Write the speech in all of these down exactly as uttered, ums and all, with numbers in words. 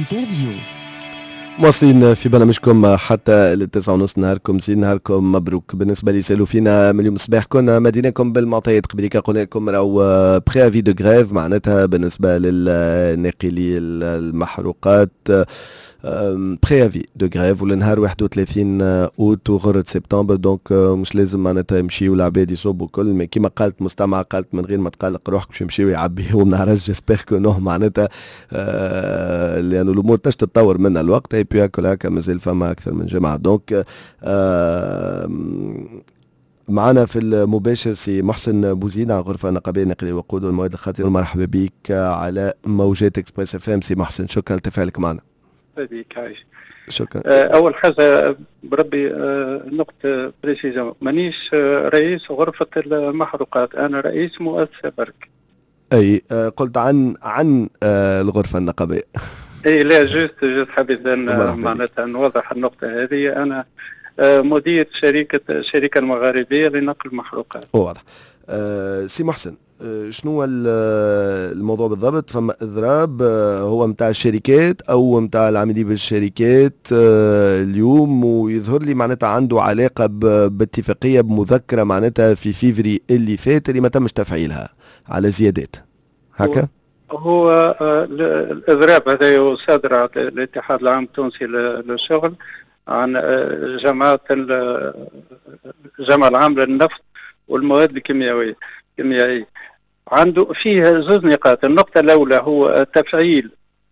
انترفيو. مواصلين في برنامجكم حتى التسعة ونص. نهاركم زين، نهاركم مبروك. بالنسبة لي سالوا فينا من اليوم الصباح كنا مدينكم بالمعطيات. قبليك قلنا لكم راهو بريافي دو غريف معناتها بالنسبة للناقلي المحروقات، بريافي دو غريف ولنهار واحد وثلاثين اوت وغرة سبتمبر. دونك مش لازم معناتها يمشيو العباد يصوبوا كل ما كيما قالت مستمع، قالت من غير ما تقلق روحك باش يمشيو يعبيو من عرج. جيسبيغ كو نو معناتها آه لانه الامور تش تتطور من الوقت. اي بي هاكل هكا مازال فما اكثر من جماعه. دونك آه معنا في المباشر سي محسن بوزيد عن غرفه نقابيه نقل الوقود والمواد الخطيره. مرحبا بك على موجات اكسبريس اف ام سي محسن، شكرا لتفاعلك معنا. بك عايش. شكرا. اول حاجه بربي نقطه بريسيزون، مانيش رئيس غرفه المحروقات، انا رئيس مؤسسه برك. اي قلت عن عن الغرفه النقابيه. اي لا جوست جوست حبيت ان معناتها نوضح النقطه هذه. انا مدير شركه الشركه المغاربيه لنقل المحروقات. واضح. أه سي محسن، أه شنو الموضوع بالضبط؟ فما اضراب أه هو متاع الشركات او متاع العاملين بالشركات أه اليوم، ويظهر لي معناتها عنده علاقه باتفاقيه بمذكره معناتها في فيفري اللي فات اللي ما تمش تفعيلها على زيادات هكا. هو أه الاضراب هذا صادر عن الاتحاد العام التونسي للشغل عن جماعه الجمعيه العامه للنفط والمواد الكيميائيه كيميائيه. عنده فيه زوج نقاط. النقطة الأولى هو تفعيل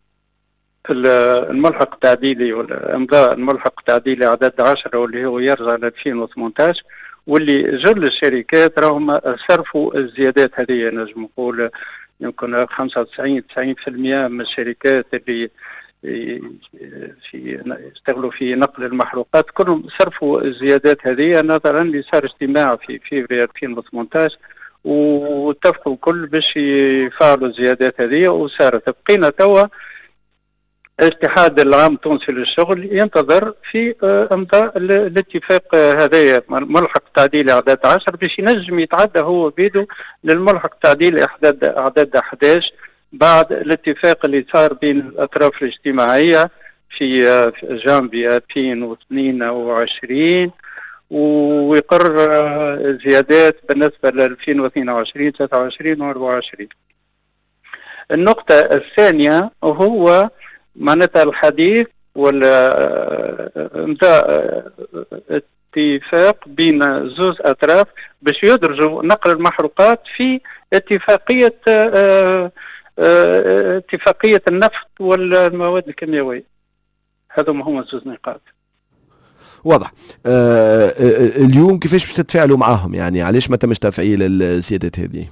الملحق التعديلي والإمضاء الملحق التعديلي عدد عشرة واللي هو يرجع ل ألفين وثمانية عشر، واللي جل الشركات راهم صرفوا الزيادات هذه. نجم نقول يمكن خمسة وتسعين تسعين بالمئة من الشركات اللي في يشتغلوا في نقل المحروقات كلهم صرفوا الزيادات هذه، نظرا اللي صار اجتماع في فيفري ألفين وثمانية عشر واتفقوا الكل باش يفعلوا الزيادات هذه وصارت. بقينا توا الاتحاد العام التونسي للشغل ينتظر في امضاء الاتفاق هذايا ملحق تعديلي عدد عشر باش ينجم يتعدى هو بيده للملحق التعديلي عدد عدد أحد عشر بعد الاتفاق اللي صار بين الاطراف الاجتماعيه في جانفي ألفين واثنين وعشرين، ويقر زيادات بالنسبه ل ألفين واثنين وعشرين ثلاثة وعشرين وأربعة وعشرين. النقطه الثانيه هو معناتها الحديث والامضاء اتفاق بين زوج اطراف باش يدرجوا نقل المحروقات في اتفاقيه اتفاقيه النفط والمواد الكيميائيه. هذوما هما زوج نقاط. واضح. آه اليوم كيفاش باش تتفاعلوا معاهم؟ يعني علاش ما تمش تفعيل الزيادات هذه؟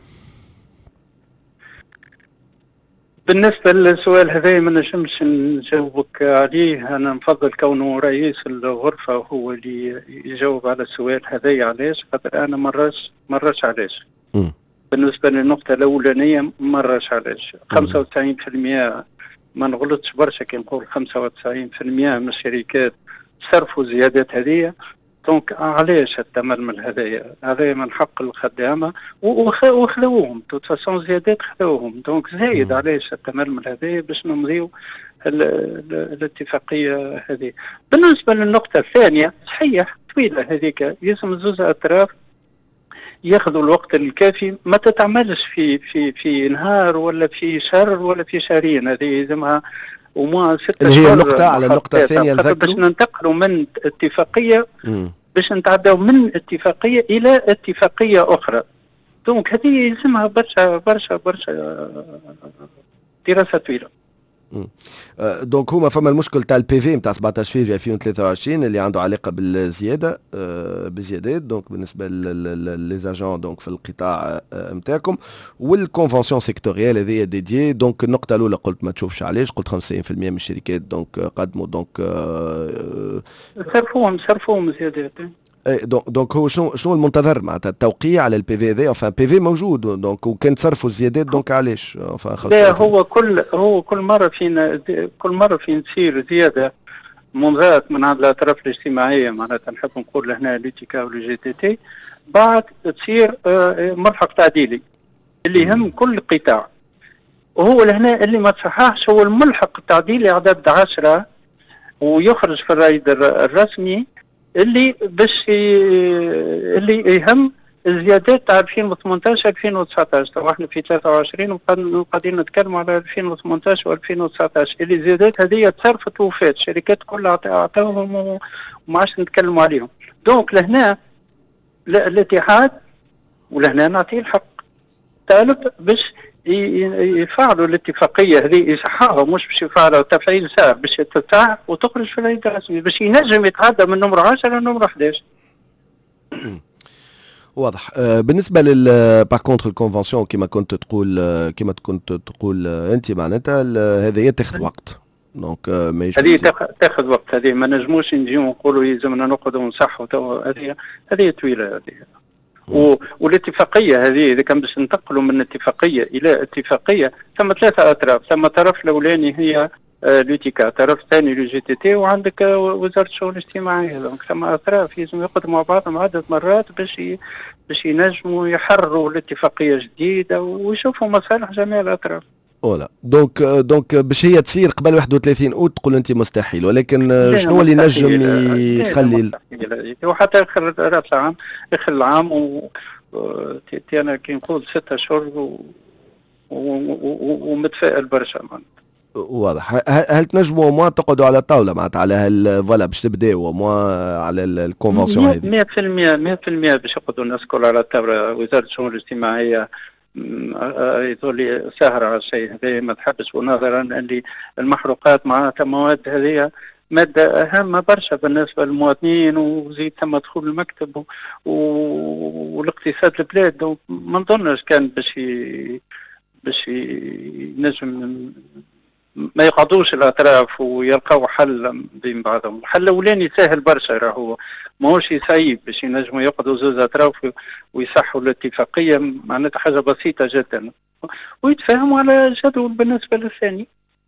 بالنسبة للسؤال هذا ما نجمش نجاوبك عليه. أنا نفضل كونه رئيس الغرفة هو اللي يجاوب على السؤال هذا. علاش؟ خاطر أنا مرش مرش علاش. م. بالنسبة للنقطة الأولانية مرش علاش. خمسة وتسعين بالمئة ما نغلطش برشا كي نقول خمسة وتسعين بالمئة من الشركات صرفوا زيادات هذه. دونك علاش التململ هذايا؟ هذايا من حق الخدامه وخلوهم توت فاسون زيادات خلوهم. دونك زايد علاش التململ هذايا باش نمضيو الاتفاقيه هذه. بالنسبه للنقطه الثانيه صحيح طويله هذيك، يلزم زوج اطراف ياخذوا الوقت الكافي. ما تتعملش في في في نهار ولا في شهر ولا في شهرين. هذه يلزمها وما ست اللي هي النقطة على النقطة الثانية باش ننتقلوا من اتفاقية م. باش نتعداو من اتفاقية إلى اتفاقية أخرى. دونك هذه يلزمها برشا برشا برشا دراسة طويلة. أه دونك هما فما المشكل تاع البي في نتاع سبعطاش فيفري ألفين وثلاثة وعشرين اللي عنده علاقه بالزياده أه بزيادات. دونك بالنسبه لليزاجون دونك في القطاع نتاعكم أه والكونفونسيون سيكتوريال هذه ديديي. دونك النقطه الاولى قلت ما تشوفش علاش، قلت خمسة وتسعين بالمئة من الشركات دونك قدموا دونك أه صرفوهم صرفوهم زيادات. دونك دونك هو شنو شنو المنتظر معناتها التوقيع على البي في هذا؟ انفان بي في موجود دونك وكان تصرفوا الزيادات دونك علاش؟ لا هو كل هو كل مره فينا كل مره فين تصير زياده ممضات من عند الاطراف الاجتماعيه معناتها نحب نقول لهنا ليتيكا والجي تي تي بعد تصير ملحق تعديلي اللي يهم كل قطاع. وهو لهنا اللي ما تصححش هو الملحق تعديل اعداد عشرة ويخرج في الرايد الرسمي اللي باش اللي يهم الزيادات تاع ألفين وثمانية عشر ألفين وتسعة عشر. تو احنا في ثلاثة وعشرين وقاعدين نتكلموا على ألفين وثمانية عشر وألفين وتسعة عشر اللي الزيادات هذه تصرفت وفات الشركات كلها عطاوهم وما عادش نتكلموا عليهم. دونك لهنا الاتحاد ولهنا نعطيه الحق طالب باش يفعلوا الاتفاقيه هذه يصححها مش باش يفعلوا تفعيل ساعه باش تتاع وتخرج في العيد الرسمي باش ينجم يتعدى من نمره عشرة لنمره أحد عشر. واضح. آه بالنسبه لل باغ كونتر الكونفنسيون كما كنت تقول آه كما كنت تقول آه انت معناتها هذه تاخذ وقت. دونك آه ما هذه تاخذ وقت. هذه ما نجموش نجيو نقولوا يلزمنا نقعدوا ونصحوا. هذه هذه طويله هذه. والاتفاقيه هذه اذا كان باش ننتقلوا من اتفاقيه الى اتفاقيه ثم ثلاثه اطراف. ثم طرف الاولاني هي لوتيكا، طرف ثاني لو جي تي تي، وعندك وزاره الشؤون الاجتماعيه. دونك ثم اطراف لازم يقعدوا مع بعضهم عده مرات باش باش ينجموا يحرروا الاتفاقيه جديده ويشوفوا مصالح جميع الاطراف. ولا دونك دونك باش هي تصير قبل واحد وثلاثين اوت تقول انت مستحيل، ولكن شنو اللي نجم يخلي وحتى اخر راس العام اخر العام و انا كي نقول ستة اشهر ومتفائل برشا. واضح. هل تنجموا موا تقعدوا على الطاوله معناتها على هال فوالا باش تبداو موا على الكونفنسيون هذه؟ مئة بالمئة مئة بالمئة باش يقعدوا الناس الكل على الطاوله. وزاره الشؤون الاجتماعيه يقول لي سهر على الشيء هذا ما تحبش، ونظرا اللي المحروقات معناتها مواد هذه مادة أهم برشا بالنسبة للمواطنين، وزيد ثم دخول المكتب والاقتصاد البلاد. دونك ما نظنش كان باش باش ينجم ما يقعدوش الاطراف ويلقاو حل بين بعضهم. الحل الاولاني سهل برشا، راهو ماهوش صعيب باش ينجموا يقعدوا زوج اطراف ويصحوا الاتفاقيه، معناتها حاجه بسيطه جدا ويتفاهموا على جدول بالنسبه للثاني.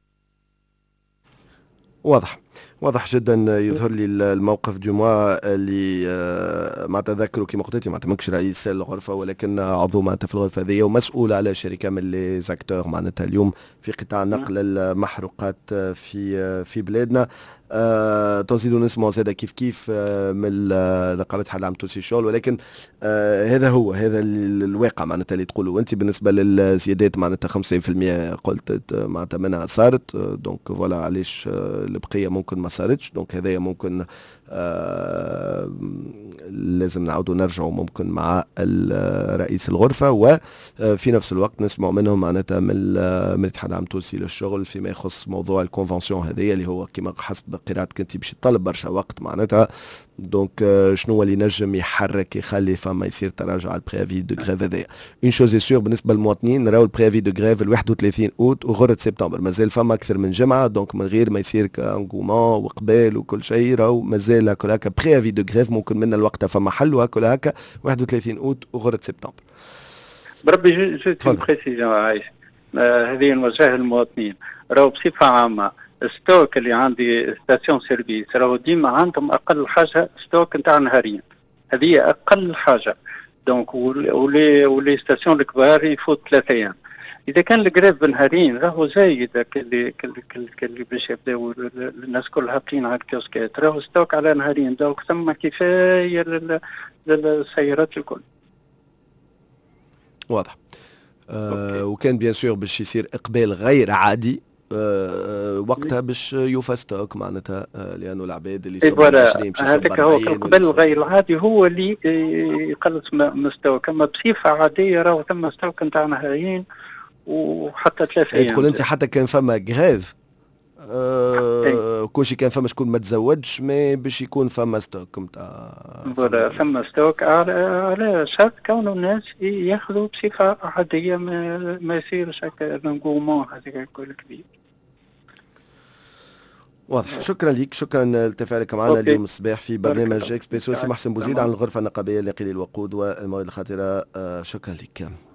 واضح واضح جدا. يظهر لي الموقف دو موا اللي معناتها ذكروا كيما قلت معناتها ماكش رئيس الغرفه ولكن عضو معناتها في الغرفه هذه ومسؤول على شركه من لي زاكتور معناتها اليوم في قطاع نقل المحروقات في في بلادنا. آه تنزيدوا نسمعوا زاده كيف كيف آه من نقابه حل عام تونسي شغل، ولكن آه هذا هو هذا الواقع معناتها اللي تقولوا انت. بالنسبه للزيادات معناتها خمسين بالمئة قلت معناتها منها صارت، دونك فوالا علاش آه البقيه ممكن ما صارتش. دونك هذايا ممكن آه لازم نعاودوا نرجعوا ممكن مع رئيس الغرفه، وفي نفس الوقت نسمعوا منهم معناتها من من الاتحاد العام التونسي للشغل فيما يخص موضوع الكونفنسيون هذه اللي هو كما حسب قراءتك انت باش يطلب برشا وقت معناتها. دونك شنو اللي نجم يحرك يخلي فما يصير تراجع على البريافي دو غريف هذايا. اون شوز سور بالنسبه للمواطنين نراو البريافي دو غريف ال واحد وثلاثين اوت وغره سبتمبر، مازال فما اكثر من جمعه. دونك من غير ما يصير كانغومون وقبال وكل شيء راهو مازال هكا هكا بريافي دو غريف ممكن من الوقت فما حل وهكا هكا واحد وثلاثين اوت وغره سبتمبر. بربي جوست بريسيزيون عايش هذه نوجهها للمواطنين. راهو بصفه عامه ستوك اللي عندي ستاسيون سيرفيس راهو ديما عندهم اقل حاجه ستوك نتاع نهارين، هذه اقل حاجه. دونك ولي ولي ستاسيون الكبار يفوت ثلاثة ايام. اذا كان الكريف بنهارين راهو زايد كل كل كل كل باش يبداو الناس كلها هابطين على الكيوسكات، راهو ستوك على نهارين. دونك ثم كفايه للسيارات الكل. واضح. آه وكان بيان سور باش يصير اقبال غير عادي أه وقتها باش يوفى ستوك معناتها أه لانه العباد اللي يصبوا عشرين باش هذاك هو القبل الغير العادي هو اللي يقلص من ستوك. اما بصفه عاديه راهو ثم ستوك نتاع نهارين وحتى ثلاث ايام. تقول انت حتى كان فما غريف أه كلشي كان فما شكون ما تزوجش ما باش يكون فما ستوك نتاع فوالا فما ستوك على على شرط كونه الناس ياخذوا بصفه عاديه ما, ما يصيرش هكا لانغومون هذاك الكل كبير. واضح. شكرا لك، شكرا لتفاعلك معنا اليوم الصباح في برنامج اكسبريسو. سي محسن بوزيد عن الغرفه النقابيه لنقل الوقود والمواد الخطره. آه شكرا لك.